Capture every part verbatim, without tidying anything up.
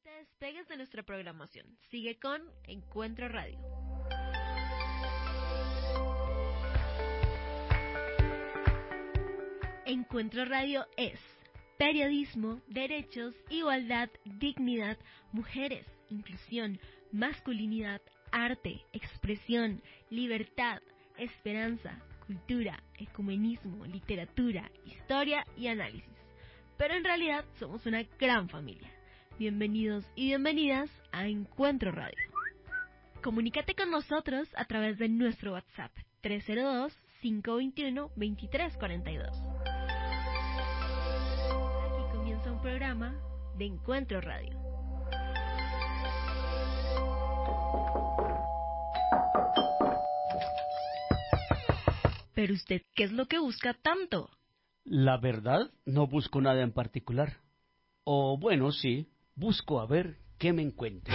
te despegues de nuestra programación. Sigue con Encuentro Radio. Encuentro Radio es periodismo, derechos, igualdad, dignidad, mujeres, inclusión, masculinidad, arte, expresión, libertad, esperanza, cultura, ecumenismo, literatura, historia y análisis. Pero en realidad somos una gran familia. Bienvenidos y bienvenidas a Encuentro Radio. Comunícate con nosotros a través de nuestro WhatsApp tres cero dos, cinco dos uno, dos tres cuatro dos. Aquí comienza un programa de Encuentro Radio. Pero usted, ¿qué es lo que busca tanto? La verdad, no busco nada en particular. O bueno, sí, busco a ver qué me encuentro.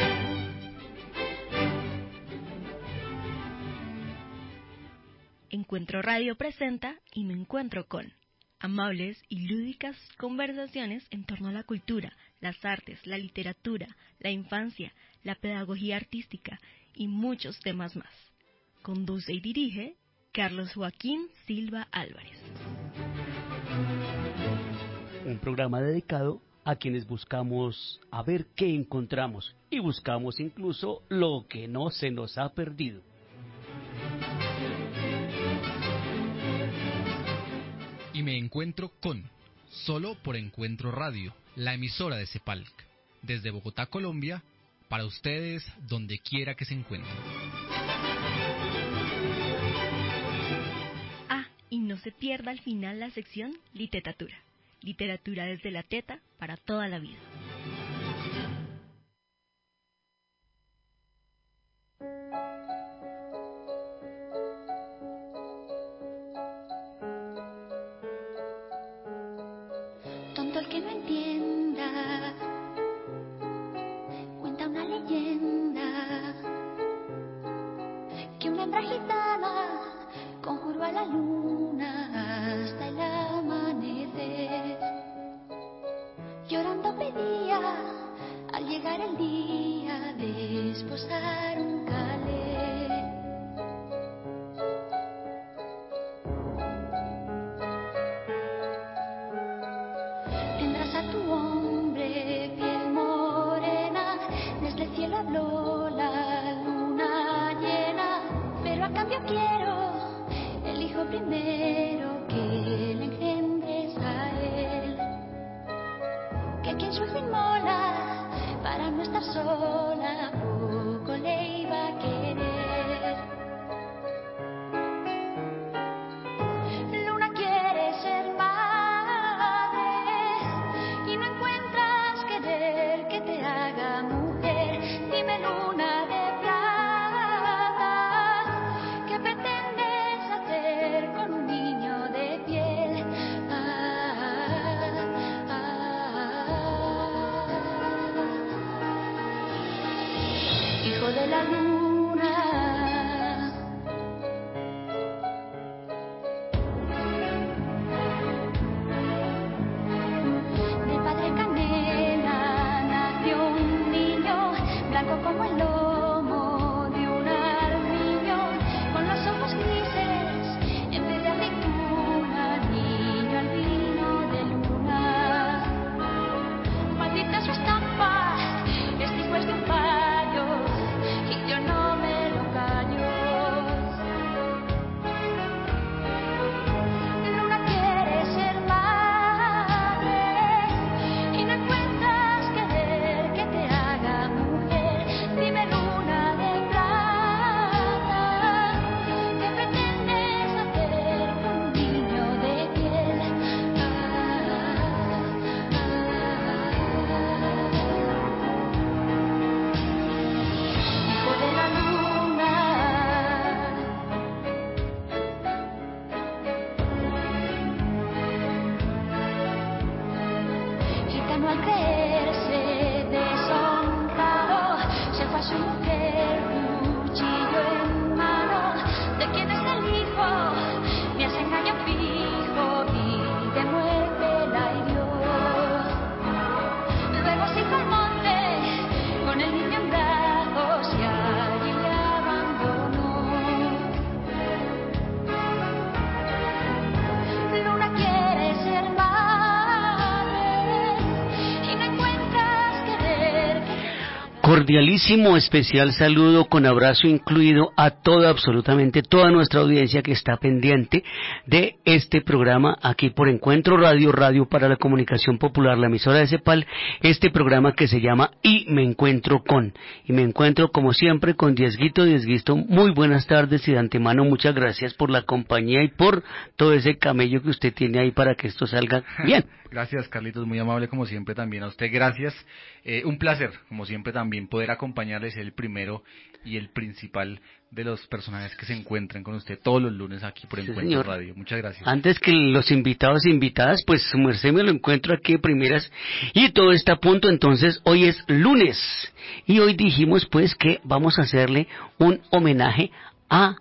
Encuentro Radio presenta Y me encuentro con amables y lúdicas conversaciones en torno a la cultura, las artes, la literatura, la infancia, la pedagogía artística y muchos temas más. Conduce y dirige Carlos Joaquín Silva Álvarez. Un programa dedicado a quienes buscamos a ver qué encontramos y buscamos incluso lo que no se nos ha perdido. Y me encuentro con, solo por Encuentro Radio, la emisora de Cepalc, desde Bogotá, Colombia, para ustedes donde quiera que se encuentren. Ah, y no se pierda al final la sección Literatura. Literatura desde la teta para toda la vida. Tonto el que no entienda, cuenta una leyenda, que una hembra gitana conjuró a la luna hasta el amanecer. Llorando pedía al llegar el día de esposar un calé. Tendrás a tu hombre piel morena, desde el cielo habló la luna llena, pero a cambio quiero el hijo primero que le engendres a él. Que quien su hijo inmola para no estar sola, poco le iba a querer. Luna quiere ser madre y no encuentras querer que te haga mujer. Dime, luna de plata, ¿qué pretendes hacer con un niño de piel? Hijo de la luna, del padre canela nació un niño, blanco como el lomo de un armiño, con los ojos grises en vez de aceituna, niño albino de luna. Maldita su estampa, este hijo es de un payo, y yo no me lo callo. Luna quiere ser madre y no encuentras querer que te haga mujer. Dime, luna de plata, ¿qué pretendes hacer con un niño de piel? Ah, Hijo de la luna, gitano al creerse deshonrado, se fue a su mujer, cuchillo en mano. ¿De quién es el hijo? Me hace engaño fijo y de muerte la hirió. Luego se fue al monte Cordialísimo, especial saludo con abrazo incluido a toda, absolutamente toda nuestra audiencia que está pendiente de este programa aquí por Encuentro Radio, Radio para la Comunicación Popular, la emisora de CEPAL, este programa que se llama Y me encuentro con, y me encuentro como siempre con Diezguito. Diezguito, muy buenas tardes y de antemano muchas gracias por la compañía y por todo ese camello que usted tiene ahí para que esto salga bien. Gracias, Carlitos, muy amable como siempre también a usted, gracias. Eh, un placer, como siempre también, poder acompañarles, el primero y el principal de los personajes que se encuentran con usted todos los lunes aquí por Sí, Encuentro señor. Radio. Muchas gracias. Antes que los invitados e invitadas, pues su merced me lo encuentro aquí de primeras y todo está a punto. Entonces hoy es lunes y hoy dijimos pues que vamos a hacerle un homenaje a,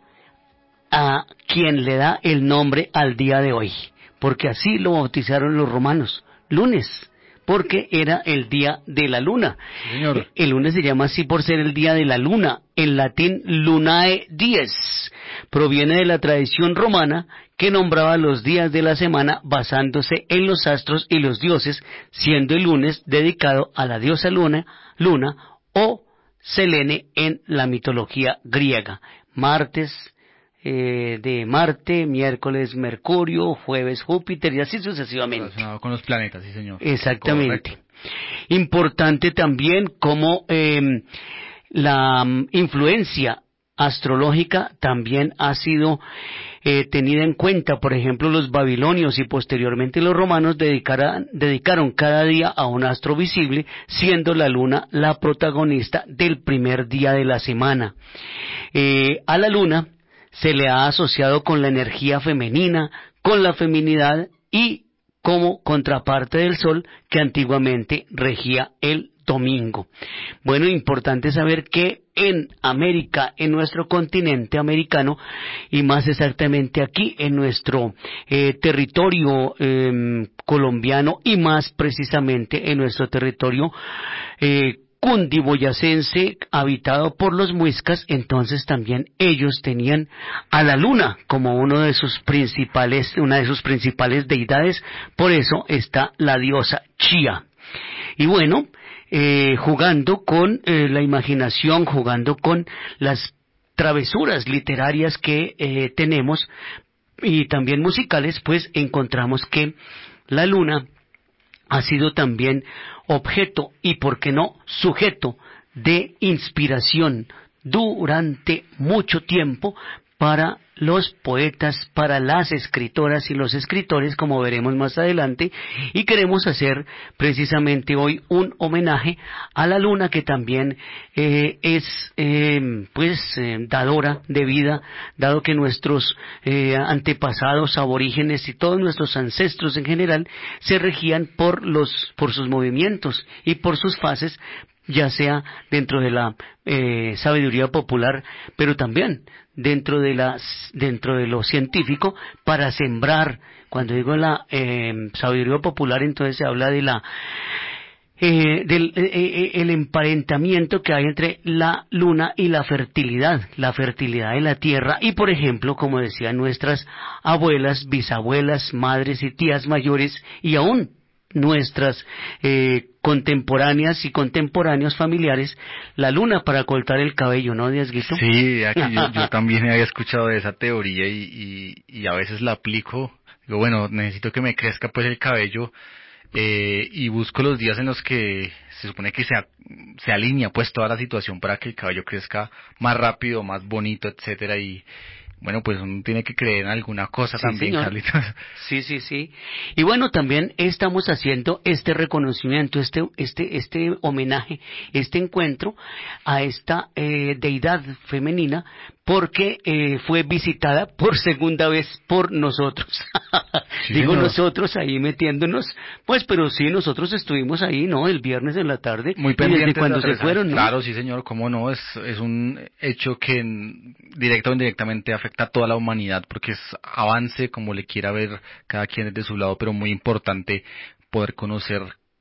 a quien le da el nombre al día de hoy, porque así lo bautizaron los romanos, lunes, porque era el día de la luna. Sí, señor. El lunes se llama así por ser el día de la luna, en latín lunae dies. Proviene de la tradición romana que nombraba los días de la semana basándose en los astros y los dioses, siendo el lunes dedicado a la diosa luna, luna o Selene en la mitología griega. Martes eh, de Marte, miércoles Mercurio, jueves Júpiter y así sucesivamente. Relacionado con los planetas, sí señor. Exactamente. Correcto. Importante también como eh, la um, influencia astrológica también ha sido eh, tenida en cuenta. Por ejemplo, los babilonios y posteriormente los romanos dedicaran, dedicaron cada día a un astro visible, siendo la luna la protagonista del primer día de la semana. Eh, a la luna se le ha asociado con la energía femenina, con la feminidad y como contraparte del sol que antiguamente regía el domingo. Bueno, importante saber que en América, en nuestro continente americano, y más exactamente aquí en nuestro eh, territorio eh, colombiano y más precisamente en nuestro territorio eh, cundiboyacense, habitado por los muiscas, entonces también ellos tenían a la luna como uno de sus principales, una de sus principales deidades, por eso está la diosa Chía. Y bueno, eh, jugando con eh, la imaginación, jugando con las travesuras literarias que eh, tenemos y también musicales, pues encontramos que la luna ha sido también objeto y, por qué no, sujeto de inspiración durante mucho tiempo para los poetas, para las escritoras y los escritores, como veremos más adelante, y queremos hacer precisamente hoy un homenaje a la luna, que también eh, es eh, pues eh, dadora de vida, dado que nuestros eh, antepasados aborígenes y todos nuestros ancestros en general se regían por los por sus movimientos y por sus fases, ya sea dentro de la eh, sabiduría popular, pero también dentro de las dentro de lo científico, para sembrar. Cuando digo la eh, sabiduría popular, entonces se habla de la eh, del eh, eh, el emparentamiento que hay entre la luna y la fertilidad, la fertilidad de la tierra. Y por ejemplo, como decían nuestras abuelas, bisabuelas, madres y tías mayores, y aún nuestras eh, contemporáneas y contemporáneos familiares, la luna para cortar el cabello, ¿no, Diezguito? Sí, aquí yo, yo también había escuchado de esa teoría y, y, y a veces la aplico. Digo, bueno, necesito que me crezca pues el cabello eh, y busco los días en los que se supone que se, se alinea pues toda la situación para que el cabello crezca más rápido, más bonito, etcétera. Y bueno, pues uno tiene que creer en alguna cosa, sí, también, señor. Carlitos. Sí, sí, sí. Y bueno, también estamos haciendo este reconocimiento, este, este, este homenaje, este encuentro a esta eh, deidad femenina, porque eh, fue visitada por segunda vez por nosotros. Sí, digo señor. Nosotros ahí metiéndonos, pues, pero sí, nosotros estuvimos ahí, ¿no? El viernes en la tarde. Muy pendientes desde cuando se fueron, ¿no? Claro, sí, señor, cómo no, es, es un hecho que directa o indirectamente afecta a toda la humanidad, porque es avance, como le quiera ver cada quien desde su lado, pero muy importante poder conocer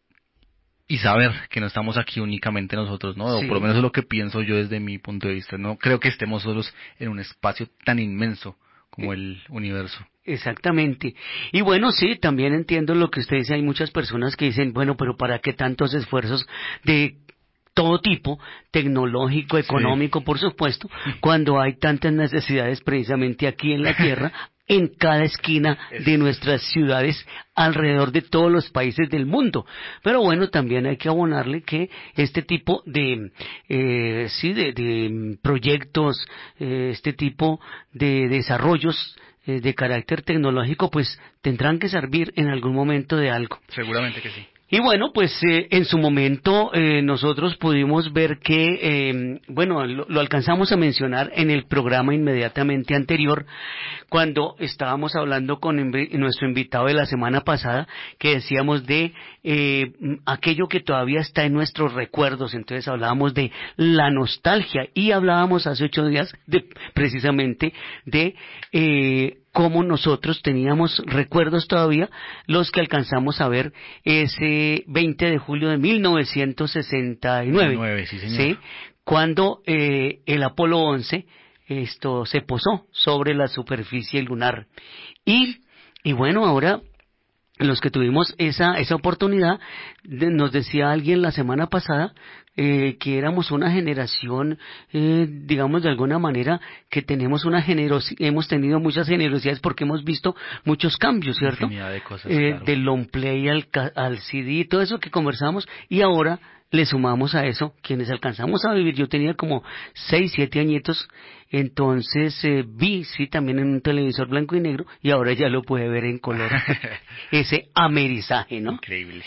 y saber que no estamos aquí únicamente nosotros, ¿no? Sí. O por lo menos es lo que pienso yo desde mi punto de vista. No creo que estemos solos en un espacio tan inmenso como el universo. Exactamente. Y bueno, sí, también entiendo lo que usted dice. Hay muchas personas que dicen, bueno, pero ¿para qué tantos esfuerzos de todo tipo, tecnológico, económico, sí. Por supuesto, cuando hay tantas necesidades precisamente aquí en la Tierra, en cada esquina de nuestras ciudades, alrededor de todos los países del mundo. Pero bueno, también hay que abonarle que este tipo de, eh, sí, de, de proyectos, eh, este tipo de desarrollos eh, de carácter tecnológico, pues tendrán que servir en algún momento de algo. Seguramente que sí. Y bueno, pues eh, en su momento eh, nosotros pudimos ver que, eh, bueno, lo, lo alcanzamos a mencionar en el programa inmediatamente anterior, cuando estábamos hablando con inv- nuestro invitado de la semana pasada, que decíamos de eh, aquello que todavía está en nuestros recuerdos. Entonces hablábamos de la nostalgia y hablábamos hace ocho días de, precisamente de eh, cómo nosotros teníamos recuerdos todavía, los que alcanzamos a ver ese veinte de julio de mil novecientos sesenta y nueve, nueve, sí, señor. ¿sí? Cuando eh, el Apolo once esto se posó sobre la superficie lunar. Y, y bueno, ahora los que tuvimos esa esa oportunidad, de, nos decía alguien la semana pasada eh, que éramos una generación, eh, digamos de alguna manera, que tenemos una generosidad, hemos tenido muchas generosidades porque hemos visto muchos cambios, ¿cierto? Infinidad de cosas, eh, claro. Del long play al, al C D, todo eso que conversamos, y ahora le sumamos a eso, quienes alcanzamos a vivir, yo tenía como seis, siete añitos, entonces eh, vi, sí, también en un televisor blanco y negro, y ahora ya lo puede ver en color, ese amerizaje, ¿no? Increíble.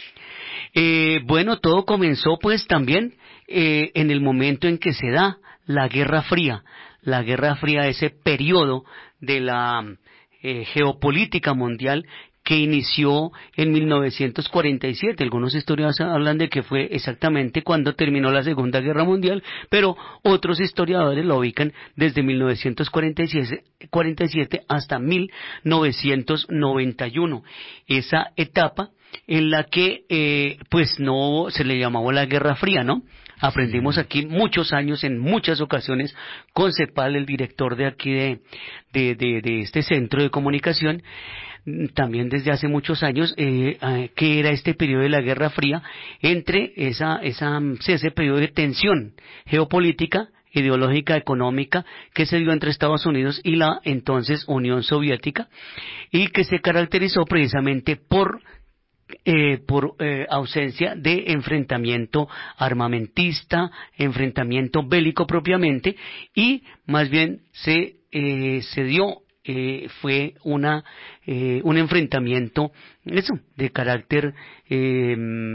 Eh, bueno, todo comenzó pues también eh, en el momento en que se da la Guerra Fría, la Guerra Fría, ese periodo de la eh, geopolítica mundial, que inició en mil novecientos cuarenta y siete. Algunos historiadores hablan de que fue exactamente cuando terminó la Segunda Guerra Mundial, pero otros historiadores lo ubican desde mil novecientos cuarenta y siete hasta mil novecientos noventa y uno. Esa etapa en la que eh, pues no se le llamaba la Guerra Fría, ¿no? Aprendimos aquí muchos años, en muchas ocasiones, con Cepal, el director de aquí de, de, de, de este centro de comunicación, también desde hace muchos años, eh, eh, que era este periodo de la Guerra Fría, entre esa, esa, ese periodo de tensión geopolítica, ideológica, económica, que se dio entre Estados Unidos y la entonces Unión Soviética, y que se caracterizó precisamente por Eh, por eh, ausencia de enfrentamiento armamentista, enfrentamiento bélico propiamente, y más bien se eh, se dio eh, fue una eh, un enfrentamiento eso de carácter eh,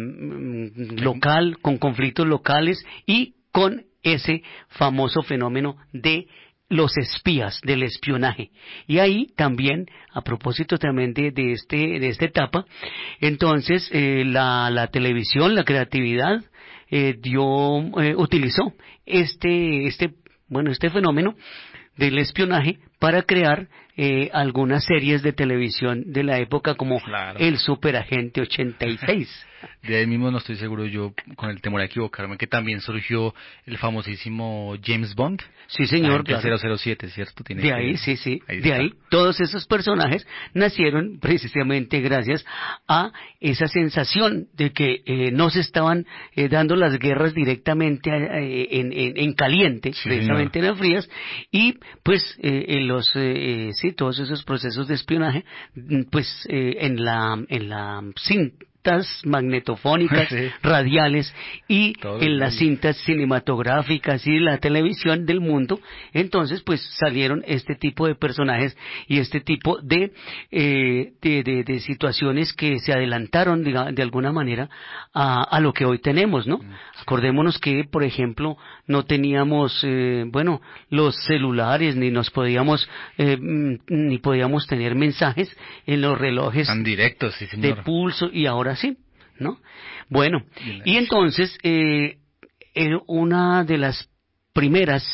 local, con conflictos locales y con ese famoso fenómeno de los espías, del espionaje. Y ahí también, a propósito también de, de este de esta etapa, entonces eh, la, la televisión, la creatividad eh, dio eh, utilizó este este bueno este fenómeno del espionaje para crear eh, algunas series de televisión de la época, como claro. El Superagente ochenta y seis. De ahí mismo no estoy seguro yo, con el temor a equivocarme, que también surgió el famosísimo James Bond. Sí, señor, claro. cero cero cero siete, ¿cierto? Tiene de que... ahí, sí, sí, ahí de está. ahí todos esos personajes nacieron precisamente gracias a esa sensación de que eh, no se estaban eh, dando las guerras directamente eh, en, en, en caliente, sí, precisamente señor. en las frías, y pues eh, en los eh, sí, todos esos procesos de espionaje, pues eh, en la en la cinta magnetofónicas, sí. radiales y Todo en las cintas cinematográficas y la televisión del mundo, entonces pues salieron este tipo de personajes y este tipo de eh, de, de, de situaciones que se adelantaron digamos, de alguna manera a, a lo que hoy tenemos, ¿no? Mm. Acordémonos que, por ejemplo, no teníamos eh, bueno los celulares, ni nos podíamos eh, ni podíamos tener mensajes en los relojes tan directos, sí, señor. de pulso, y ahora sí, ¿no? Bueno, y entonces eh, una de las primeras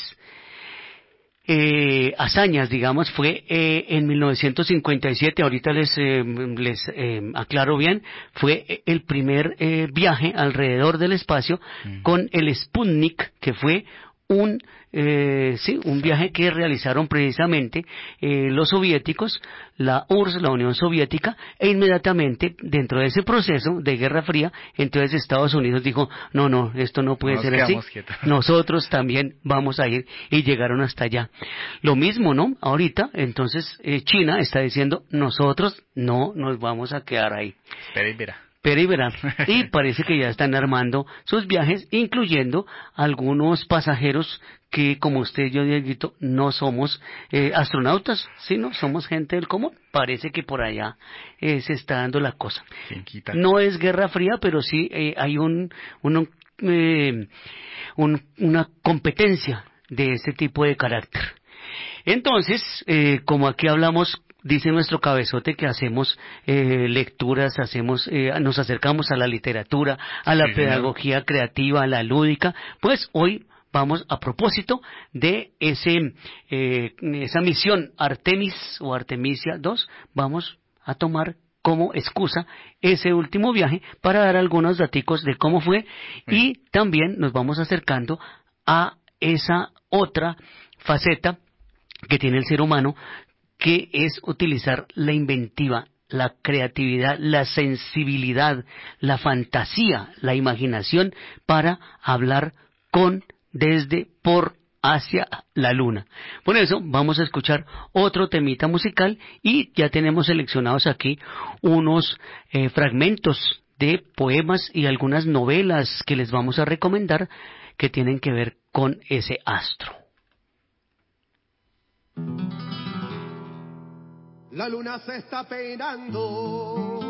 eh, hazañas, digamos, fue eh, en mil novecientos cincuenta y siete, ahorita les eh, les eh, aclaro bien, fue el primer eh, viaje alrededor del espacio mm. con el Sputnik, que fue un eh, sí un viaje que realizaron precisamente eh, los soviéticos, la U R S S, la Unión Soviética, e inmediatamente dentro de ese proceso de Guerra Fría, entonces Estados Unidos dijo no no esto no puede Nos ser así, quedamos quietos. nosotros también vamos a ir, y llegaron hasta allá. Lo mismo, ¿no? Ahorita entonces eh, China está diciendo nosotros no nos vamos a quedar ahí. Espera y verá. Pero y verán, y parece que ya están armando sus viajes, incluyendo algunos pasajeros que, como usted y yo, Dieguito, no somos eh, astronautas, sino somos gente del común. Parece que por allá eh, se está dando la cosa. ¿Quién quita? No es Guerra Fría, pero sí eh, hay un, un, eh, un- una competencia de este tipo de carácter. Entonces, eh, como aquí hablamos, dice nuestro cabezote que hacemos eh, lecturas, hacemos, eh, nos acercamos a la literatura, a la Sí, señor. pedagogía creativa, a la lúdica, pues hoy vamos a propósito de ese eh, esa misión Artemis o Artemisia dos, vamos a tomar como excusa ese último viaje para dar algunos daticos de cómo fue, y también nos vamos acercando a esa otra faceta que tiene el ser humano, que es utilizar la inventiva, la creatividad, la sensibilidad, la fantasía, la imaginación para hablar con, desde, por, hacia la luna. Por eso vamos a escuchar otro temita musical, y ya tenemos seleccionados aquí unos eh, fragmentos de poemas y algunas novelas que les vamos a recomendar que tienen que ver con ese astro. La luna se está peinando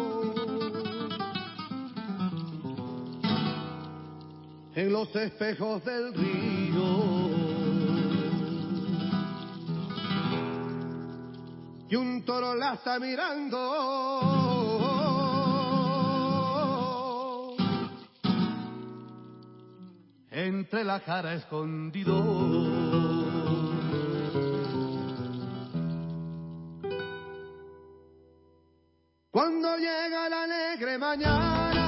en los espejos del río, y un toro la está mirando entre la cara escondido. Cuando llega la alegre mañana,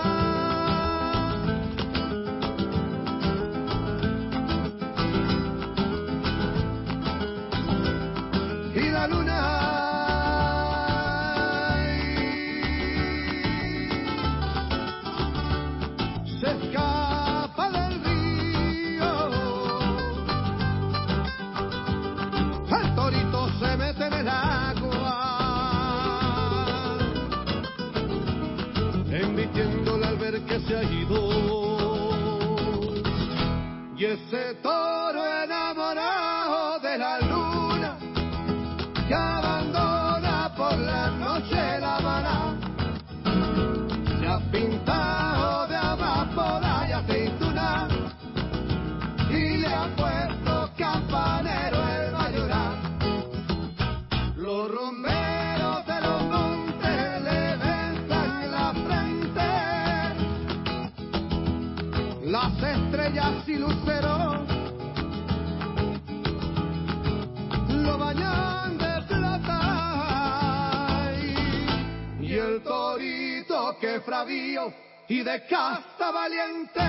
y la luna se escapa del río, el torito se mete en el agua, embitiéndole al ver que se ha ido, y ese toro enamorado de la luna que abandona por la noche la Habana, se ha pintado de amapola y aceituna, y le ha puesto campanero, él va a llorar. Los rumberos de los montes le besan la frente, las estrellas y luceros lo bañan de plata, y, y el torito que es bravío y de casta valiente,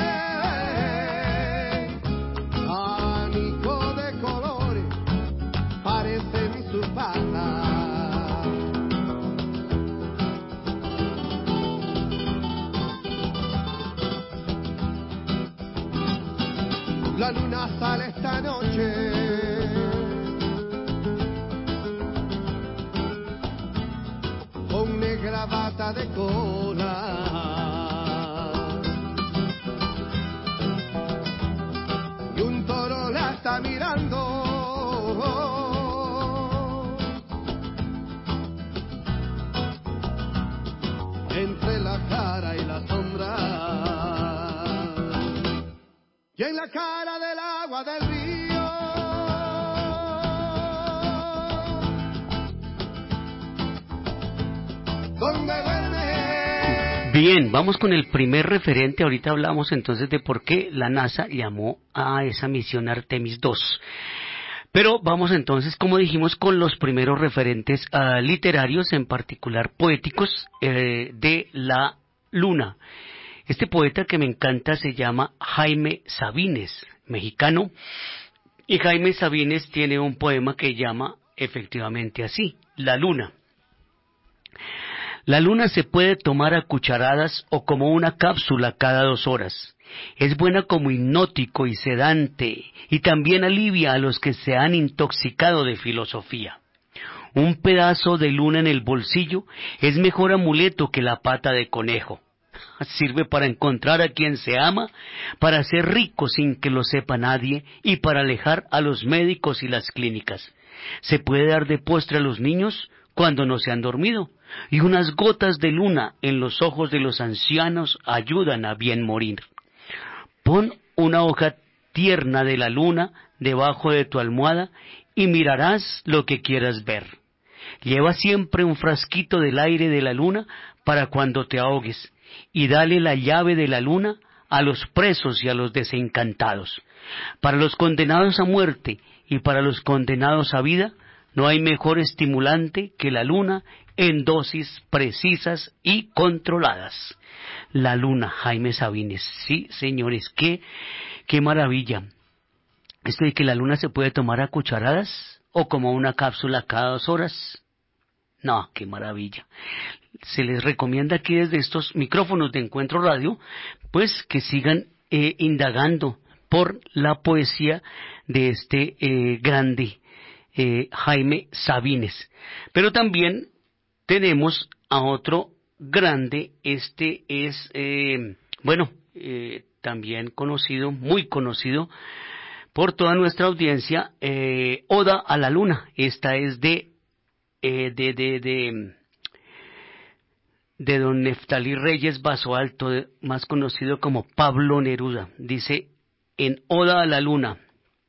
abanico de colores parecen sus patas. La luna sale esta noche con negra bata de cola, y un toro la está mirando entre la cara y la sombra, y en la cara del agua del río donde duerme. Bien, vamos con el primer referente. Ahorita hablamos entonces de por qué la NASA llamó a esa misión Artemis dos. Pero vamos entonces, como dijimos, con los primeros referentes uh, literarios, en particular poéticos, eh, de la Luna. Este poeta que me encanta se llama Jaime Sabines, mexicano, y Jaime Sabines tiene un poema que llama efectivamente así, La Luna. La luna se puede tomar a cucharadas o como una cápsula cada dos horas. Es buena como hipnótico y sedante, y también alivia a los que se han intoxicado de filosofía. Un pedazo de luna en el bolsillo es mejor amuleto que la pata de conejo. Sirve para encontrar a quien se ama, para ser rico sin que lo sepa nadie y para alejar a los médicos y las clínicas. Se puede dar de postre a los niños cuando no se han dormido, y unas gotas de luna en los ojos de los ancianos ayudan a bien morir. Pon una hoja tierna de la luna debajo de tu almohada y mirarás lo que quieras ver. Lleva siempre un frasquito del aire de la luna para cuando te ahogues, y dale la llave de la luna a los presos y a los desencantados. Para los condenados a muerte y para los condenados a vida, no hay mejor estimulante que la luna en dosis precisas y controladas. La luna, Jaime Sabines. Sí, señores, qué, qué maravilla. Esto de que la luna se puede tomar a cucharadas o como una cápsula cada dos horas. No, qué maravilla. Se les recomienda aquí desde estos micrófonos de Encuentro Radio, pues que sigan eh, indagando por la poesía de este eh, grande eh, Jaime Sabines. Pero también tenemos a otro grande, este es, eh, bueno, eh, también conocido, muy conocido por toda nuestra audiencia, eh, Oda a la Luna. Esta es de, eh, de, de, de, de don Neftalí Reyes Basoalto, más conocido como Pablo Neruda. Dice en Oda a la Luna: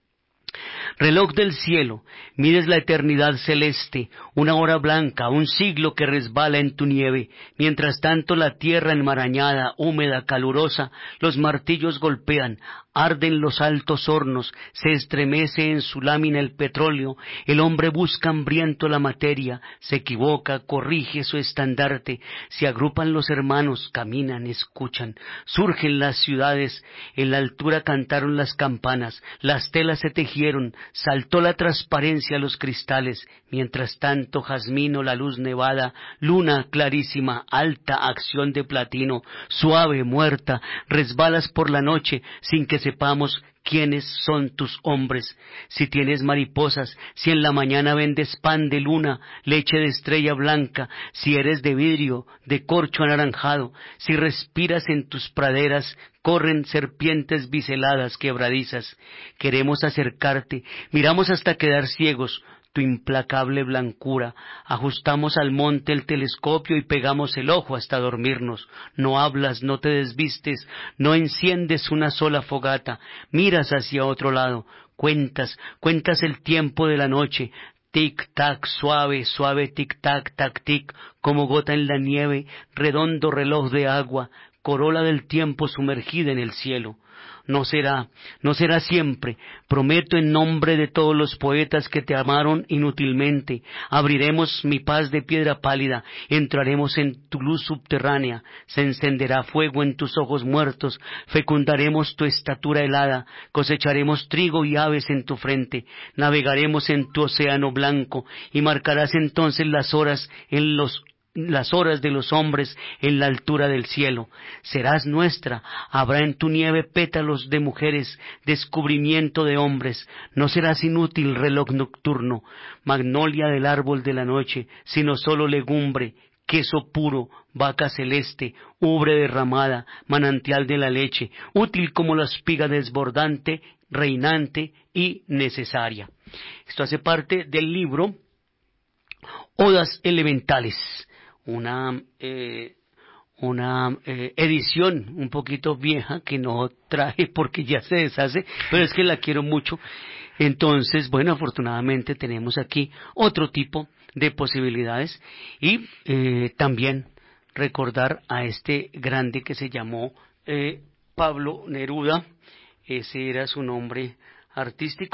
reloj del cielo, mides la eternidad celeste, una hora blanca, un siglo que resbala en tu nieve. Mientras tanto la tierra enmarañada, húmeda, calurosa, los martillos golpean, arden los altos hornos, se estremece en su lámina el petróleo, el hombre busca hambriento la materia, se equivoca, corrige su estandarte, se agrupan los hermanos, caminan, escuchan, surgen las ciudades, en la altura cantaron las campanas, las telas se tejieron, saltó la transparencia a los cristales. Mientras tanto jazmino la luz nevada, luna clarísima, alta acción de platino, suave, muerta, resbalas por la noche sin que sepamos quiénes son tus hombres. Si tienes mariposas, si en la mañana vendes pan de luna, leche de estrella blanca, si eres de vidrio, de corcho anaranjado, si respiras en tus praderas, corren serpientes biseladas quebradizas. Queremos acercarte, miramos hasta quedar ciegos, tu implacable blancura, ajustamos al monte el telescopio y pegamos el ojo hasta dormirnos. No hablas, no te desvistes, no enciendes una sola fogata, miras hacia otro lado, cuentas, cuentas el tiempo de la noche, tic-tac, suave, suave, tic-tac, tac-tic, como gota en la nieve, redondo reloj de agua, corola del tiempo sumergida en el cielo. No será, no será siempre. Prometo en nombre de todos los poetas que te amaron inútilmente. Abriremos mi paz de piedra pálida, entraremos en tu luz subterránea, se encenderá fuego en tus ojos muertos, fecundaremos tu estatura helada, cosecharemos trigo y aves en tu frente, navegaremos en tu océano blanco, y marcarás entonces las horas en los las horas de los hombres en la altura del cielo. Serás nuestra, habrá en tu nieve pétalos de mujeres, descubrimiento de hombres. No serás inútil reloj nocturno, magnolia del árbol de la noche, sino solo legumbre, queso puro, vaca celeste, ubre derramada, manantial de la leche, útil como la espiga desbordante, reinante y necesaria. Esto hace parte del libro Odas Elementales, una eh, una eh, edición un poquito vieja que no traje porque ya se deshace, pero es que la quiero mucho. Entonces, bueno, afortunadamente tenemos aquí otro tipo de posibilidades y eh, también recordar a este grande que se llamó eh, Pablo Neruda. Ese era su nombre artístico,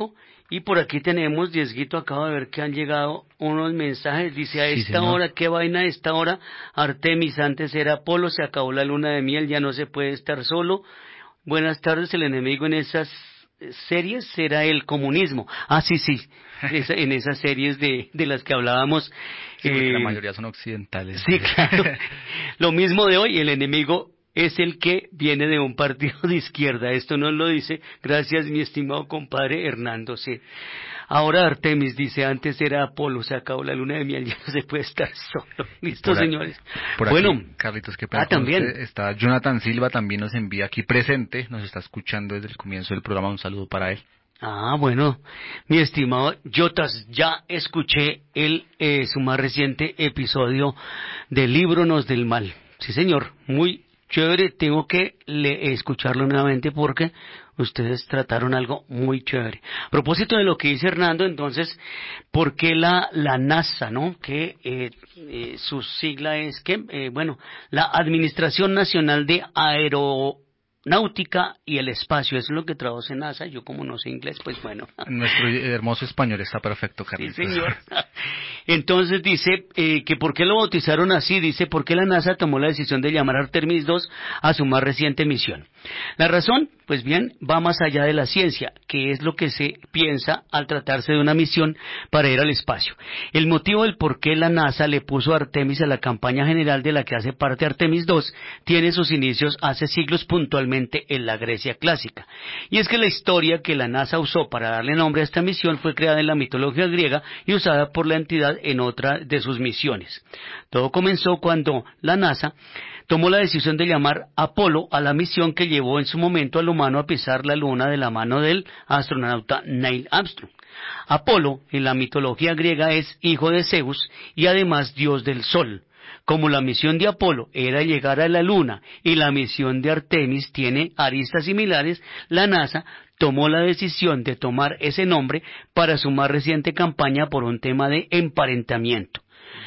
Y por aquí tenemos, Diezguito, acabo de ver que han llegado unos mensajes, dice a Sí, esta señor. hora, qué vaina a esta hora, Artemis antes era Apolo, se acabó la luna de miel, ya no se puede estar solo. Buenas tardes, el enemigo en esas series será el comunismo. Ah, sí, sí, esa, en esas series de, de las que hablábamos. Sí, porque la eh, mayoría son occidentales. Sí, claro. Lo mismo de hoy, el enemigo es el que viene de un partido de izquierda. Esto nos lo dice, gracias mi estimado compadre Hernando C. Ahora Artemis dice, antes era Apolo, se acabó la luna de miel, ya no se puede estar solo. Listo, Por a- señores. Por Bueno, aquí, Carlitos, qué pena ah, con también. usted. Está Jonathan Silva, también nos envía aquí presente, nos está escuchando desde el comienzo del programa, un saludo para él. Ah, bueno, mi estimado Jotas, ya escuché el eh, su más reciente episodio de Líbronos del Mal. Sí, señor, muy chévere, tengo que le, escucharlo nuevamente porque ustedes trataron algo muy chévere. A propósito de lo que dice Hernando, entonces, ¿por qué la, la NASA, no? Que eh, eh, su sigla es, que eh, bueno, la Administración Nacional de Aero... Náutica y el espacio, eso es lo que traduce NASA, yo como no sé inglés, pues bueno. Nuestro hermoso español está perfecto, Sí, Carlitos. señor. Entonces dice eh, que por qué lo bautizaron así, dice, ¿por qué la NASA tomó la decisión de llamar Artemis dos a su más reciente misión? La razón, pues bien, va más allá de la ciencia, que es lo que se piensa al tratarse de una misión para ir al espacio. El motivo del por qué la NASA le puso Artemis a la campaña general de la que hace parte Artemis dos tiene sus inicios hace siglos puntualmente en la Grecia clásica. Y es que la historia que la NASA usó para darle nombre a esta misión fue creada en la mitología griega y usada por la entidad en otra de sus misiones. Todo comenzó cuando la NASA tomó la decisión de llamar Apolo a la misión que llevó en su momento al humano a pisar la luna de la mano del astronauta Neil Armstrong. Apolo en la mitología griega es hijo de Zeus y además dios del sol. Como la misión de Apolo era llegar a la luna y la misión de Artemis tiene aristas similares, la NASA tomó la decisión de tomar ese nombre para su más reciente campaña por un tema de emparentamiento.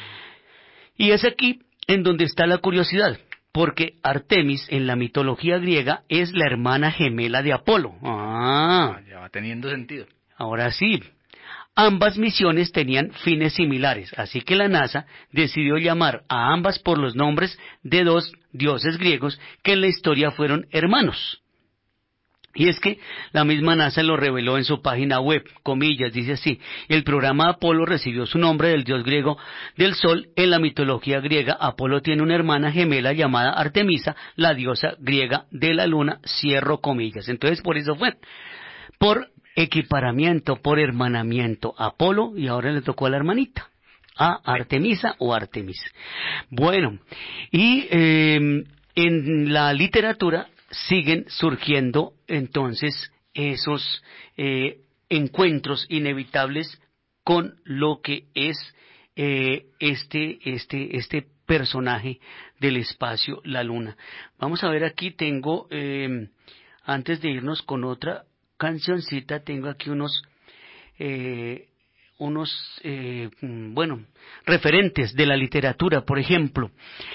Y es aquí en donde está la curiosidad, porque Artemis en la mitología griega es la hermana gemela de Apolo. Ah, Ah, ya va teniendo sentido. ahora sí. Ambas misiones tenían fines similares, así que la NASA decidió llamar a ambas por los nombres de dos dioses griegos que en la historia fueron hermanos. Y es que la misma NASA lo reveló en su página web, comillas, dice así, el programa Apolo recibió su nombre del dios griego del sol. En la mitología griega, Apolo tiene una hermana gemela llamada Artemisa, la diosa griega de la luna, cierro comillas. Entonces por eso fue, por equiparamiento, por hermanamiento, Apolo, y ahora le tocó a la hermanita, a Artemisa o Artemis. Bueno, y eh, en la literatura siguen surgiendo entonces esos eh, encuentros inevitables con lo que es eh, este, este, este personaje del espacio, la luna. Vamos a ver, aquí tengo, eh, antes de irnos con otra cancioncita, tengo aquí unos eh, unos eh, bueno referentes de la literatura. Por ejemplo,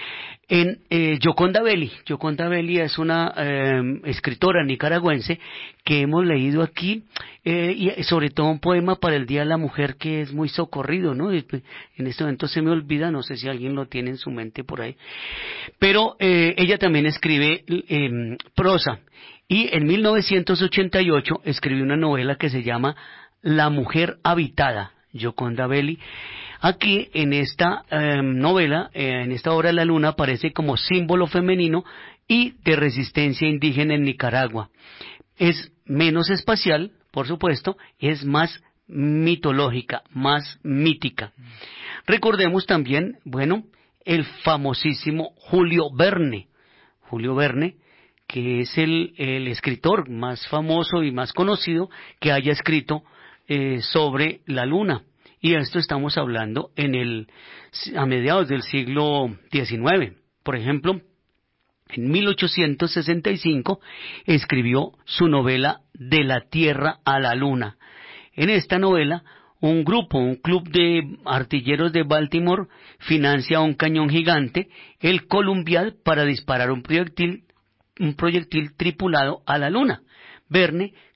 en eh, Gioconda Belli. Gioconda Belli es una eh, escritora nicaragüense que hemos leído aquí, eh, y sobre todo un poema para el Día de la Mujer que es muy socorrido, ¿no? En este momento se me olvida, no sé si alguien lo tiene en su mente por ahí, pero eh, ella también escribe eh, prosa, y en mil novecientos ochenta y ocho escribió una novela que se llama La Mujer Habitada, Gioconda Belli. Aquí en esta eh, novela, eh, en esta obra La Luna, aparece como símbolo femenino y de resistencia indígena en Nicaragua. Es menos espacial, por supuesto, es más mitológica, más mítica. Recordemos también, bueno, el famosísimo Julio Verne. Julio Verne, que es el, el escritor más famoso y más conocido que haya escrito eh, sobre la luna. Y esto estamos hablando en el, a mediados del siglo diecinueve. Por ejemplo, en mil ochocientos sesenta y cinco escribió su novela De la Tierra a la Luna. En esta novela, un grupo, un club de artilleros de Baltimore financia un cañón gigante, el Columbiad, para disparar un proyectil, un proyectil tripulado a la Luna. Verne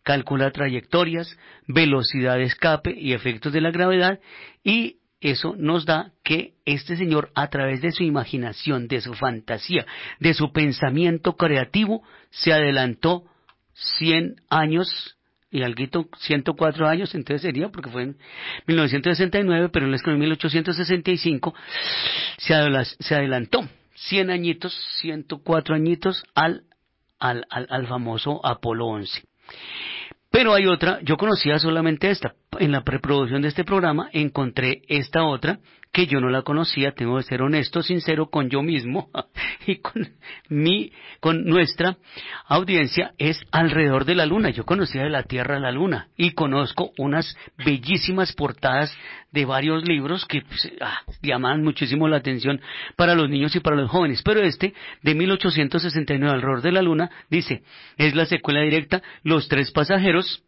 calcula trayectorias, velocidad de escape y efectos de la gravedad, y eso nos da que este señor, a través de su imaginación, de su fantasía, de su pensamiento creativo, se adelantó cien años y alguito, ciento cuatro años, entonces sería, porque fue en mil novecientos sesenta y nueve, pero él escribió en mil ochocientos sesenta y cinco, se, adela- se adelantó cien añitos, ciento cuatro añitos al, al, al, al famoso Apolo once. Pero hay otra, yo conocía solamente esta. En la preproducción de este programa encontré esta otra que yo no la conocía, tengo que ser honesto, sincero con yo mismo y con mi, con nuestra audiencia, es Alrededor de la Luna. Yo conocía de la Tierra a la Luna y conozco unas bellísimas portadas de varios libros que pues, ah, llaman muchísimo la atención para los niños y para los jóvenes. Pero este, de mil ochocientos sesenta y nueve, Alrededor de la Luna, dice, es la secuela directa, los tres pasajeros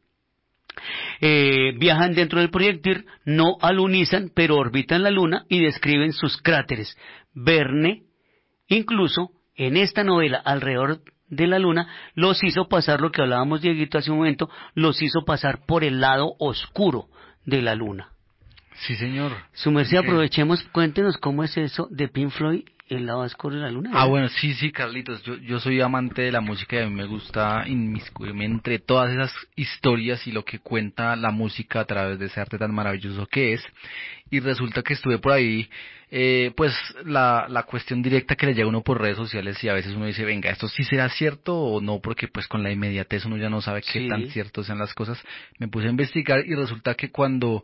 Eh, viajan dentro del proyectil, no alunizan, pero orbitan la Luna y describen sus cráteres. Verne, incluso, en esta novela, Alrededor de la Luna, los hizo pasar, lo que hablábamos, Dieguito, hace un momento, los hizo pasar por el lado oscuro de la Luna. Sí, señor. Su merced, Okay. aprovechemos, cuéntenos cómo es eso de Pink Floyd, el lado oscuro de la Luna. Ah, bueno, sí, sí, Carlitos, yo, yo soy amante de la música y a mí me gusta inmiscuirme entre todas esas historias y lo que cuenta la música a través de ese arte tan maravilloso que es. Y resulta que estuve por ahí, eh, pues la, la cuestión directa que le llega a uno por redes sociales y a veces uno dice, venga, ¿esto sí será cierto o no? Porque pues con la inmediatez uno ya no sabe qué Sí. tan ciertos sean las cosas. Me puse a investigar y resulta que cuando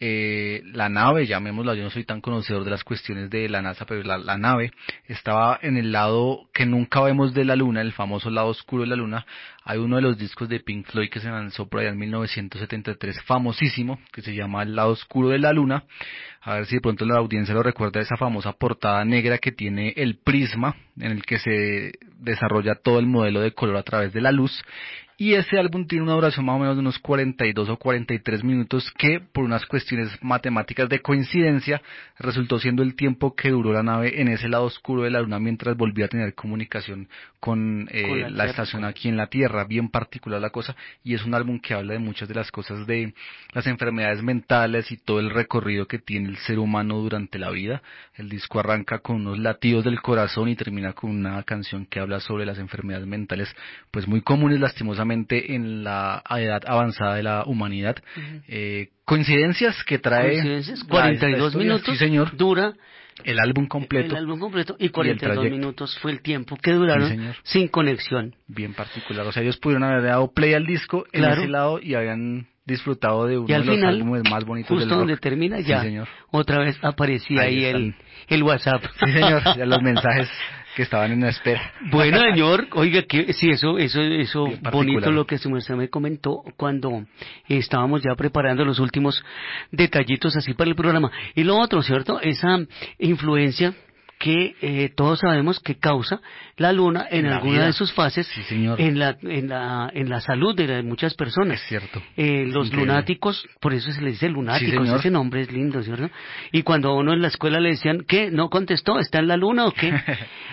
eh, la nave, llamémosla, yo no soy tan conocedor de las cuestiones de la NASA, pero la, la nave estaba en el lado que nunca vemos de la Luna, el famoso lado oscuro de la Luna. Hay uno de los discos de Pink Floyd que se lanzó por allá en mil novecientos setenta y tres, famosísimo, que se llama El lado oscuro de la Luna. A ver si de pronto la audiencia lo recuerda, esa famosa portada negra que tiene el prisma en el que se desarrolla todo el modelo de color a través de la luz. Y ese álbum tiene una duración más o menos de unos cuarenta y dos o cuarenta y tres minutos que, por unas cuestiones matemáticas de coincidencia, resultó siendo el tiempo que duró la nave en ese lado oscuro de la Luna mientras volvía a tener comunicación con, eh, Con la, la la Tierra, estación con- aquí en la Tierra. Bien particular la cosa, y es un álbum que habla de muchas de las cosas de las enfermedades mentales y todo el recorrido que tiene el ser humano durante la vida. El disco arranca con unos latidos del corazón y termina con una canción que habla sobre las enfermedades mentales, pues muy comunes lastimosamente en la edad avanzada de la humanidad. Uh-huh. Eh, coincidencias que trae Coincidencias, la- cuarenta y la dos historia. minutos Sí, señor. dura El álbum completo. el álbum completo y y el cuarenta y dos trayecto. minutos fue el tiempo que duraron Sí, señor. sin conexión. Bien particular. O sea, ellos pudieron haber dado play al disco en Claro. ese lado y habían disfrutado de uno Y al de los final, álbumes más bonitos justo del rock. donde termina, Sí, ya señor. otra vez aparecía ahí, Ahí el, están. el WhatsApp. Sí, señor. Ya los mensajes que estaban en espera. Bueno, señor, oiga, que sí, eso, eso, eso Bien particular. bonito lo que su merced me comentó cuando estábamos ya preparando los últimos detallitos así para el programa. Y lo otro, ¿cierto? Esa influencia que eh, todos sabemos que causa la luna en, En la alguna vida. de sus fases, Sí, señor. en la en la en la salud de, la- de muchas personas. Es cierto. Eh, Es los increíble. lunáticos, por eso se les dice lunáticos, señor. ese nombre es lindo, ¿cierto? Y cuando a uno en la escuela le decían, ¿qué? ¿No contestó? ¿Está en la luna o qué?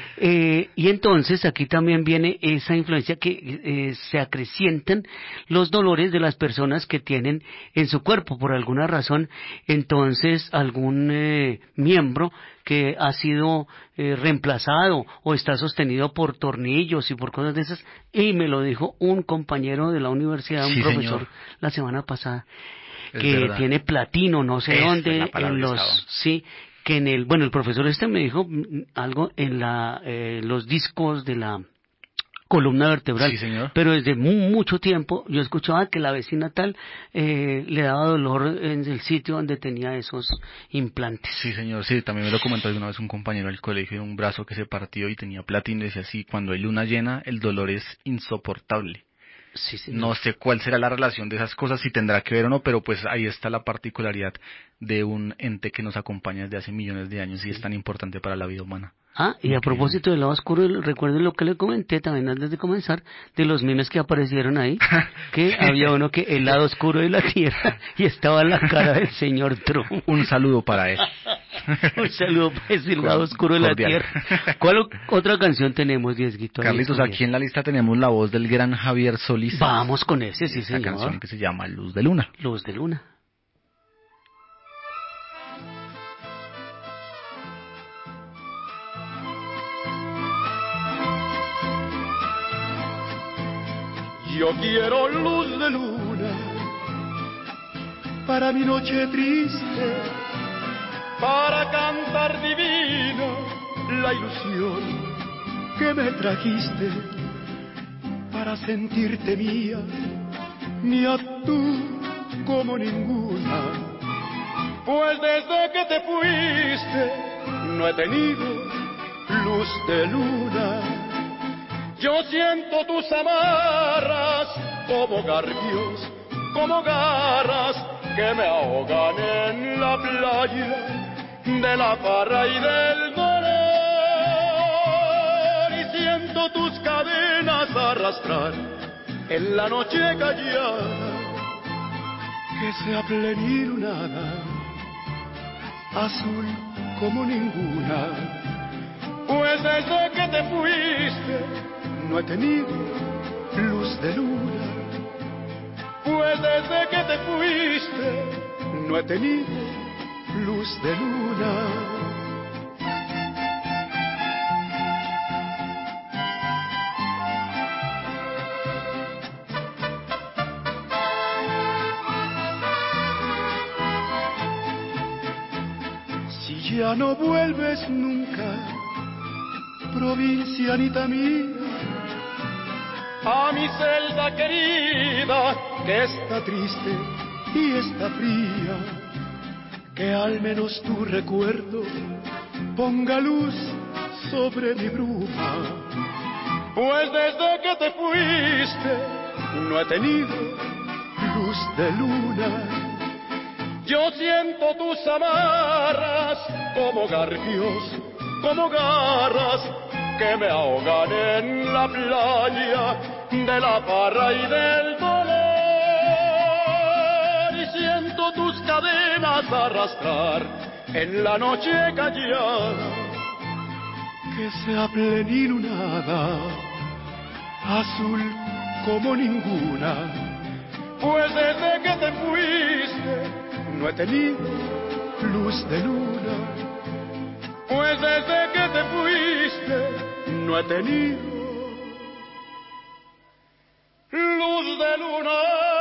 Eh, y entonces aquí también viene esa influencia que eh, se acrecientan los dolores de las personas que tienen en su cuerpo por alguna razón. Entonces algún eh, miembro que ha sido eh, reemplazado o está sostenido por tornillos y por cosas de esas, y me lo dijo un compañero de la universidad, un Sí, profesor, señor. la semana pasada, Es que verdad. tiene platino, no sé Esa es dónde, la palabra en que los, estaba. sí, que en el, bueno, el profesor este me dijo mm, algo en la, eh, los discos de la columna vertebral, Sí, señor. pero desde mu- mucho tiempo yo escuchaba que la vecina tal eh, le daba dolor en el sitio donde tenía esos implantes. Sí, señor, sí, también me lo comentó alguna vez un compañero del colegio de un brazo que se partió y tenía platino y decía así, cuando hay luna llena el dolor es insoportable. Sí, señor. No sé cuál será la relación de esas cosas, si tendrá que ver o no, pero pues ahí está la particularidad de un ente que nos acompaña desde hace millones de años y es tan importante para la vida humana. Ah, y a Ok. propósito del lado oscuro, recuerden lo que le comenté también antes de comenzar, de los memes que aparecieron ahí, que había uno que el lado oscuro de la tierra y estaba la cara del señor Trump. Un saludo para él. Un saludo para ese Con- lado oscuro de la cordial. tierra. ¿Cuál o- otra canción tenemos, Diezguito? ahí Carlitos, escogida? aquí en la lista tenemos la voz del gran Javier Solís. Vamos con ese, sí Esa canción señor. que se llama Luz de Luna. Luz de Luna. Yo quiero luz de luna para mi noche triste, para cantar divina la ilusión que me trajiste, para sentirte mía, mía tú como ninguna. Pues desde que te fuiste no he tenido luz de luna. Yo siento tus amarras como garfios, como garras que me ahogan en la playa de la farra y del dolor. Y siento tus cadenas arrastrar en la noche callada, que sea plenilunada, azul como ninguna. Pues desde que te fuiste no he tenido luz de luna. Pues desde que te fuiste no he tenido luz de luna. Si ya no vuelves nunca, provincianita mía, a mi celda querida, que está triste y está fría, que al menos tu recuerdo ponga luz sobre mi bruma. Pues desde que te fuiste no he tenido luz de luna. Yo siento tus amarras como garfios, como garras que me ahogan en la playa de la farra y del dolor. Y siento tus cadenas arrastrar en la noche callada, que sea plenilunada, azul como ninguna. Pues desde que te fuiste no he tenido luz de luna. Pues desde que te fuiste no he tenido luz de luna.